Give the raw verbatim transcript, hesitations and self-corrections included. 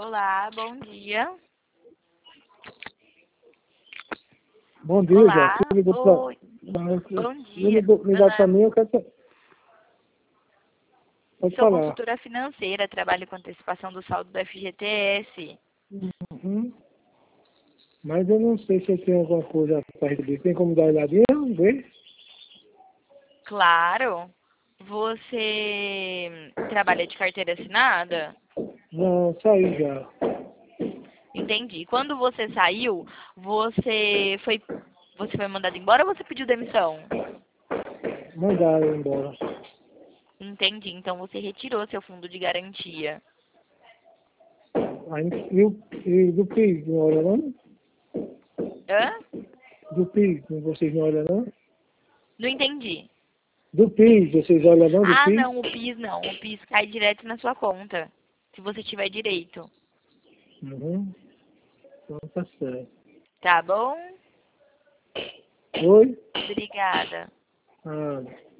Olá, bom dia. Bom dia, Olá, já. Você ligou pra... oi, bom Você dia. ligou, Meu ligar pra nome, mim, eu quero... sa- Pode sou falar. consultora financeira, trabalho com antecipação do saldo do F G T S. Uhum. Mas eu não sei se eu tenho alguma coisa para receber. Tem como dar uma olhadinha? Ver? Claro, você trabalha de carteira assinada? Não, saí já. Entendi. Quando você saiu, você foi, você foi mandado embora ou você pediu demissão? Mandaram embora. Entendi. Então você retirou seu fundo de garantia. Aí, e, o, e do P I S, não olha não? Hã? Do P I S, vocês não olham não? Não entendi. Do P I S, vocês olham não? Do Ah, P I não, o S? PIS não. O PIS cai direto na sua conta, se você tiver direito. Uhum. Então tá certo. Tá bom? Oi? Obrigada. Ah.